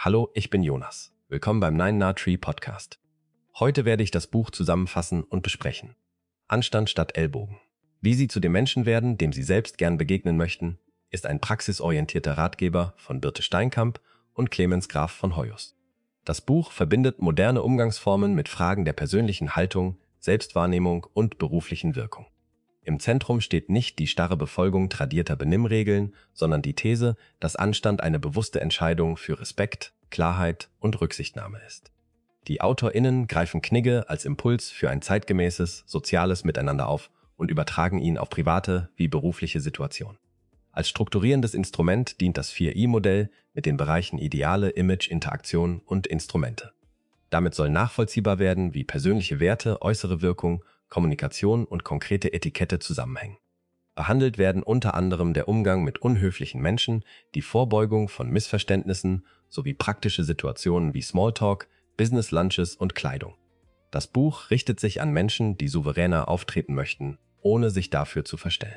Hallo, ich bin Jonas. Willkommen beim Nine Na Tree Podcast. Heute werde ich das Buch zusammenfassen und besprechen. Anstand statt Ellbogen. Wie Sie zu dem Menschen werden, dem Sie selbst gern begegnen möchten, ist ein praxisorientierter Ratgeber von Birte Steinkamp und Clemens Graf von Hoyos. Das Buch verbindet moderne Umgangsformen mit Fragen der persönlichen Haltung, Selbstwahrnehmung und beruflichen Wirkung. Im Zentrum steht nicht die starre Befolgung tradierter Benimmregeln, sondern die These, dass Anstand eine bewusste Entscheidung für Respekt, Klarheit und Rücksichtnahme ist. Die AutorInnen greifen Knigge als Impuls für ein zeitgemäßes, soziales Miteinander auf und übertragen ihn auf private wie berufliche Situationen. Als strukturierendes Instrument dient das 4I-Modell mit den Bereichen Ideale, Image, Interaktion und Instrumente. Damit soll nachvollziehbar werden, wie persönliche Werte, äußere Wirkung, Kommunikation und konkrete Etikette zusammenhängen. Behandelt werden unter anderem der Umgang mit unhöflichen Menschen, die Vorbeugung von Missverständnissen sowie praktische Situationen wie Smalltalk, Business Lunches und Kleidung. Das Buch richtet sich an Menschen, die souveräner auftreten möchten, ohne sich dafür zu verstellen.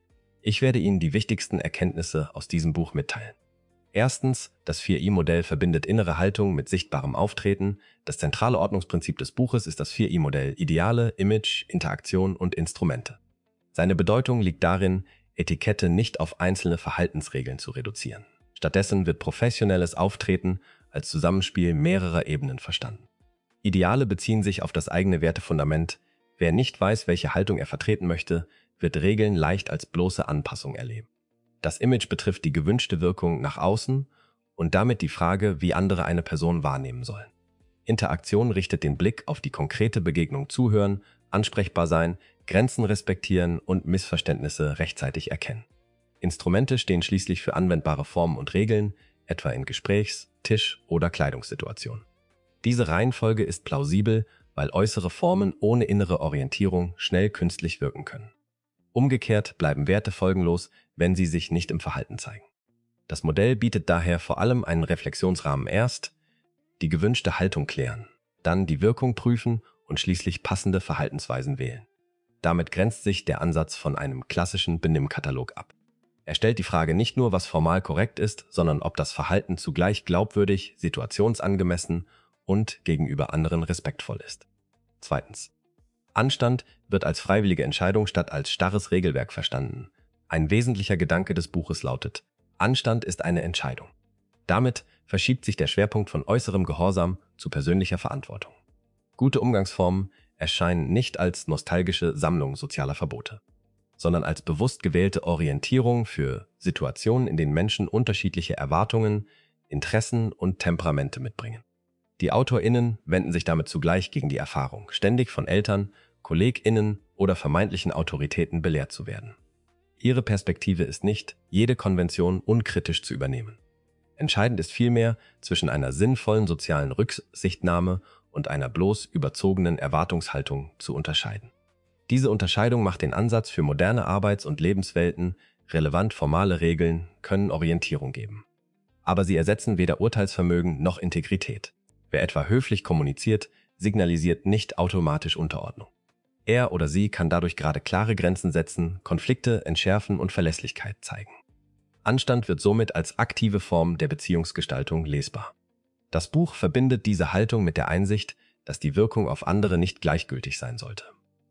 Ich werde Ihnen die wichtigsten Erkenntnisse aus diesem Buch mitteilen. Erstens, das 4I-Modell verbindet innere Haltung mit sichtbarem Auftreten. Das zentrale Ordnungsprinzip des Buches ist das 4I-Modell Ideale, Image, Interaktion und Instrumente. Seine Bedeutung liegt darin, Etikette nicht auf einzelne Verhaltensregeln zu reduzieren. Stattdessen wird professionelles Auftreten als Zusammenspiel mehrerer Ebenen verstanden. Ideale beziehen sich auf das eigene Wertefundament. Wer nicht weiß, welche Haltung er vertreten möchte, wird Regeln leicht als bloße Anpassung erleben. Das Image betrifft die gewünschte Wirkung nach außen und damit die Frage, wie andere eine Person wahrnehmen sollen. Interaktion richtet den Blick auf die konkrete Begegnung, zuhören, ansprechbar sein, Grenzen respektieren und Missverständnisse rechtzeitig erkennen. Instrumente stehen schließlich für anwendbare Formen und Regeln, etwa in Gesprächs-, Tisch- oder Kleidungssituationen. Diese Reihenfolge ist plausibel, weil äußere Formen ohne innere Orientierung schnell künstlich wirken können. Umgekehrt bleiben Werte folgenlos, wenn sie sich nicht im Verhalten zeigen. Das Modell bietet daher vor allem einen Reflexionsrahmen: erst die gewünschte Haltung klären, dann die Wirkung prüfen und schließlich passende Verhaltensweisen wählen. Damit grenzt sich der Ansatz von einem klassischen Benimmkatalog ab. Er stellt die Frage nicht nur, was formal korrekt ist, sondern ob das Verhalten zugleich glaubwürdig, situationsangemessen und gegenüber anderen respektvoll ist. Zweitens. Anstand wird als freiwillige Entscheidung statt als starres Regelwerk verstanden. Ein wesentlicher Gedanke des Buches lautet: Anstand ist eine Entscheidung. Damit verschiebt sich der Schwerpunkt von äußerem Gehorsam zu persönlicher Verantwortung. Gute Umgangsformen erscheinen nicht als nostalgische Sammlung sozialer Verbote, sondern als bewusst gewählte Orientierung für Situationen, in denen Menschen unterschiedliche Erwartungen, Interessen und Temperamente mitbringen. Die AutorInnen wenden sich damit zugleich gegen die Erfahrung, ständig von Eltern, KollegInnen oder vermeintlichen Autoritäten belehrt zu werden. Ihre Perspektive ist nicht, jede Konvention unkritisch zu übernehmen. Entscheidend ist vielmehr, zwischen einer sinnvollen sozialen Rücksichtnahme und einer bloß überzogenen Erwartungshaltung zu unterscheiden. Diese Unterscheidung macht den Ansatz für moderne Arbeits- und Lebenswelten. Relevant formale Regeln können Orientierung geben. Aber sie ersetzen weder Urteilsvermögen noch Integrität. Wer etwa höflich kommuniziert, signalisiert nicht automatisch Unterordnung. Er oder sie kann dadurch gerade klare Grenzen setzen, Konflikte entschärfen und Verlässlichkeit zeigen. Anstand wird somit als aktive Form der Beziehungsgestaltung lesbar. Das Buch verbindet diese Haltung mit der Einsicht, dass die Wirkung auf andere nicht gleichgültig sein sollte.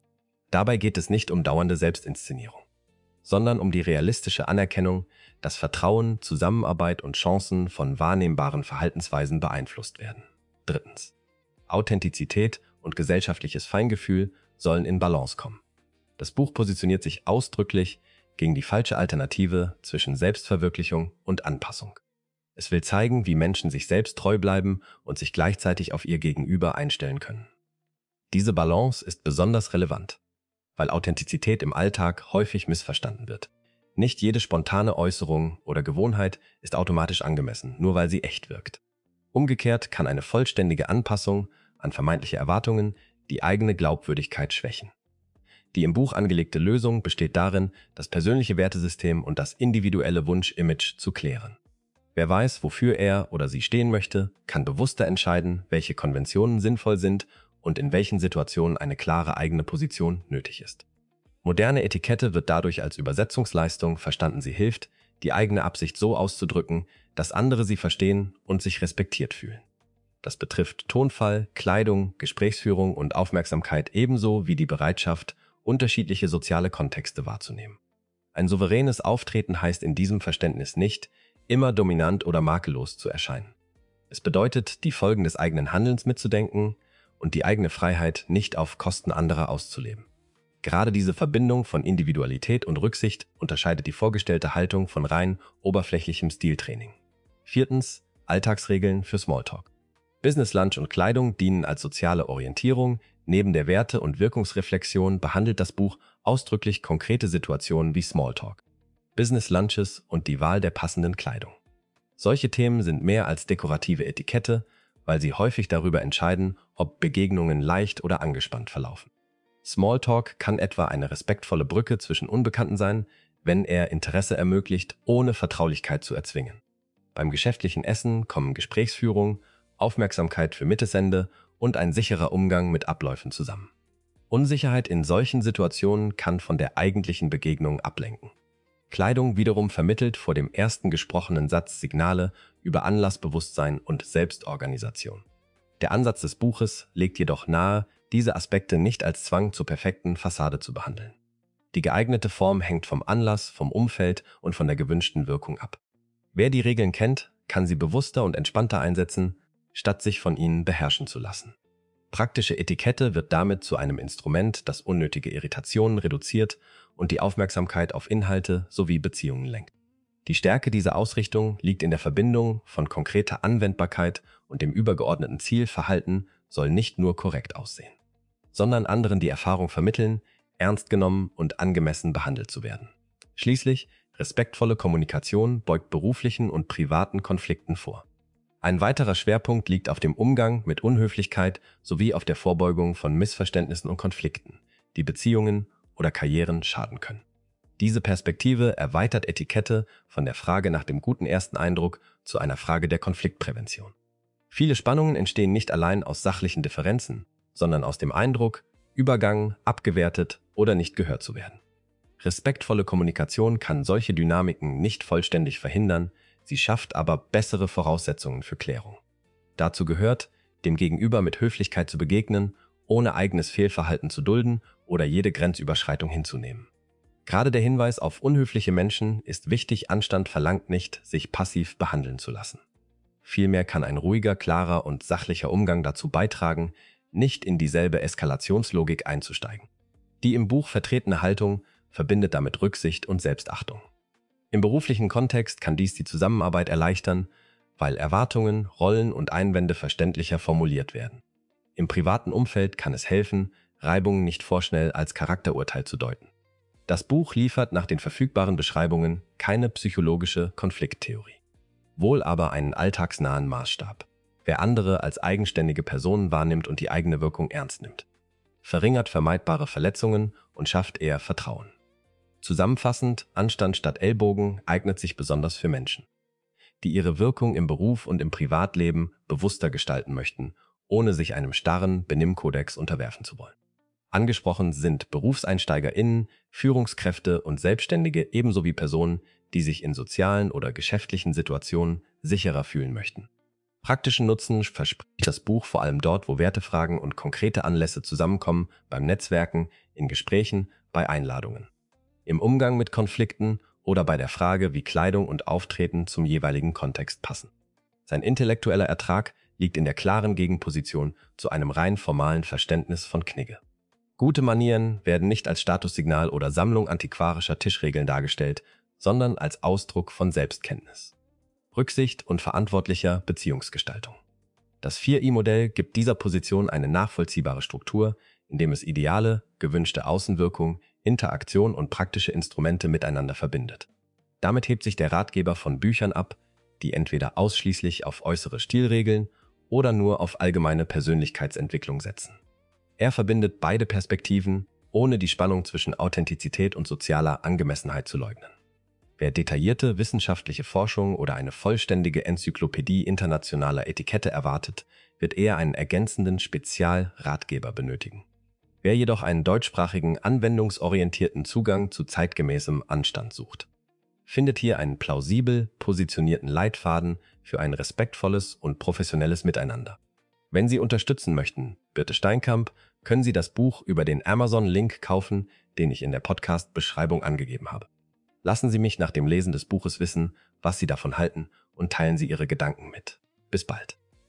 Dabei geht es nicht um dauernde Selbstinszenierung, sondern um die realistische Anerkennung, dass Vertrauen, Zusammenarbeit und Chancen von wahrnehmbaren Verhaltensweisen beeinflusst werden. Drittens. Authentizität und gesellschaftliches Feingefühl sollen in Balance kommen. Das Buch positioniert sich ausdrücklich gegen die falsche Alternative zwischen Selbstverwirklichung und Anpassung. Es will zeigen, wie Menschen sich selbst treu bleiben und sich gleichzeitig auf ihr Gegenüber einstellen können. Diese Balance ist besonders relevant, weil Authentizität im Alltag häufig missverstanden wird. Nicht jede spontane Äußerung oder Gewohnheit ist automatisch angemessen, nur weil sie echt wirkt. Umgekehrt kann eine vollständige Anpassung an vermeintliche Erwartungen die eigene Glaubwürdigkeit schwächen. Die im Buch angelegte Lösung besteht darin, das persönliche Wertesystem und das individuelle Wunsch-Image zu klären. Wer weiß, wofür er oder sie stehen möchte, kann bewusster entscheiden, welche Konventionen sinnvoll sind und in welchen Situationen eine klare eigene Position nötig ist. Moderne Etikette wird dadurch als Übersetzungsleistung verstanden. Sie hilft, die eigene Absicht so auszudrücken, dass andere sie verstehen und sich respektiert fühlen. Das betrifft Tonfall, Kleidung, Gesprächsführung und Aufmerksamkeit ebenso wie die Bereitschaft, unterschiedliche soziale Kontexte wahrzunehmen. Ein souveränes Auftreten heißt in diesem Verständnis nicht, immer dominant oder makellos zu erscheinen. Es bedeutet, die Folgen des eigenen Handelns mitzudenken und die eigene Freiheit nicht auf Kosten anderer auszuleben. Gerade diese Verbindung von Individualität und Rücksicht unterscheidet die vorgestellte Haltung von rein oberflächlichem Stiltraining. 4. Alltagsregeln für Smalltalk. Business Lunch und Kleidung dienen als soziale Orientierung. Neben der Werte- und Wirkungsreflexion behandelt das Buch ausdrücklich konkrete Situationen wie Smalltalk, Business Lunches und die Wahl der passenden Kleidung. Solche Themen sind mehr als dekorative Etikette, weil sie häufig darüber entscheiden, ob Begegnungen leicht oder angespannt verlaufen. Smalltalk kann etwa eine respektvolle Brücke zwischen Unbekannten sein, wenn er Interesse ermöglicht, ohne Vertraulichkeit zu erzwingen. Beim geschäftlichen Essen kommen Gesprächsführung, Aufmerksamkeit für Mitteshände und ein sicherer Umgang mit Abläufen zusammen. Unsicherheit in solchen Situationen kann von der eigentlichen Begegnung ablenken. Kleidung wiederum vermittelt vor dem ersten gesprochenen Satz Signale über Anlassbewusstsein und Selbstorganisation. Der Ansatz des Buches legt jedoch nahe, diese Aspekte nicht als Zwang zur perfekten Fassade zu behandeln. Die geeignete Form hängt vom Anlass, vom Umfeld und von der gewünschten Wirkung ab. Wer die Regeln kennt, kann sie bewusster und entspannter einsetzen, statt sich von ihnen beherrschen zu lassen. Praktische Etikette wird damit zu einem Instrument, das unnötige Irritationen reduziert und die Aufmerksamkeit auf Inhalte sowie Beziehungen lenkt. Die Stärke dieser Ausrichtung liegt in der Verbindung von konkreter Anwendbarkeit und dem übergeordneten Ziel, Verhalten soll nicht nur korrekt aussehen, sondern anderen die Erfahrung vermitteln, ernst genommen und angemessen behandelt zu werden. Schließlich, respektvolle Kommunikation beugt beruflichen und privaten Konflikten vor. Ein weiterer Schwerpunkt liegt auf dem Umgang mit Unhöflichkeit sowie auf der Vorbeugung von Missverständnissen und Konflikten, die Beziehungen oder Karrieren schaden können. Diese Perspektive erweitert Etikette von der Frage nach dem guten ersten Eindruck zu einer Frage der Konfliktprävention. Viele Spannungen entstehen nicht allein aus sachlichen Differenzen, sondern aus dem Eindruck, übergangen, abgewertet oder nicht gehört zu werden. Respektvolle Kommunikation kann solche Dynamiken nicht vollständig verhindern, sie schafft aber bessere Voraussetzungen für Klärung. Dazu gehört, dem Gegenüber mit Höflichkeit zu begegnen, ohne eigenes Fehlverhalten zu dulden oder jede Grenzüberschreitung hinzunehmen. Gerade der Hinweis auf unhöfliche Menschen ist wichtig, Anstand verlangt nicht, sich passiv behandeln zu lassen. Vielmehr kann ein ruhiger, klarer und sachlicher Umgang dazu beitragen, nicht in dieselbe Eskalationslogik einzusteigen. Die im Buch vertretene Haltung verbindet damit Rücksicht und Selbstachtung. Im beruflichen Kontext kann dies die Zusammenarbeit erleichtern, weil Erwartungen, Rollen und Einwände verständlicher formuliert werden. Im privaten Umfeld kann es helfen, Reibungen nicht vorschnell als Charakterurteil zu deuten. Das Buch liefert nach den verfügbaren Beschreibungen keine psychologische Konflikttheorie, wohl aber einen alltagsnahen Maßstab, wer andere als eigenständige Personen wahrnimmt und die eigene Wirkung ernst nimmt, verringert vermeidbare Verletzungen und schafft eher Vertrauen. Zusammenfassend, Anstand statt Ellbogen eignet sich besonders für Menschen, die ihre Wirkung im Beruf und im Privatleben bewusster gestalten möchten, ohne sich einem starren Benimmkodex unterwerfen zu wollen. Angesprochen sind BerufseinsteigerInnen, Führungskräfte und Selbstständige ebenso wie Personen, die sich in sozialen oder geschäftlichen Situationen sicherer fühlen möchten. Praktischen Nutzen verspricht das Buch vor allem dort, wo Wertefragen und konkrete Anlässe zusammenkommen, beim Netzwerken, in Gesprächen, bei Einladungen, im Umgang mit Konflikten oder bei der Frage, wie Kleidung und Auftreten zum jeweiligen Kontext passen. Sein intellektueller Ertrag liegt in der klaren Gegenposition zu einem rein formalen Verständnis von Knigge. Gute Manieren werden nicht als Statussignal oder Sammlung antiquarischer Tischregeln dargestellt, sondern als Ausdruck von Selbstkenntnis, Rücksicht und verantwortlicher Beziehungsgestaltung. Das 4i-Modell gibt dieser Position eine nachvollziehbare Struktur, indem es ideale, gewünschte Außenwirkung, Interaktion und praktische Instrumente miteinander verbindet. Damit hebt sich der Ratgeber von Büchern ab, die entweder ausschließlich auf äußere Stilregeln oder nur auf allgemeine Persönlichkeitsentwicklung setzen. Er verbindet beide Perspektiven, ohne die Spannung zwischen Authentizität und sozialer Angemessenheit zu leugnen. Wer detaillierte wissenschaftliche Forschung oder eine vollständige Enzyklopädie internationaler Etikette erwartet, wird eher einen ergänzenden Spezialratgeber benötigen. Wer jedoch einen deutschsprachigen, anwendungsorientierten Zugang zu zeitgemäßem Anstand sucht, findet hier einen plausibel positionierten Leitfaden für ein respektvolles und professionelles Miteinander. Wenn Sie unterstützen möchten, Birte Steinkamp, können Sie das Buch über den Amazon-Link kaufen, den ich in der Podcast-Beschreibung angegeben habe. Lassen Sie mich nach dem Lesen des Buches wissen, was Sie davon halten, und teilen Sie Ihre Gedanken mit. Bis bald.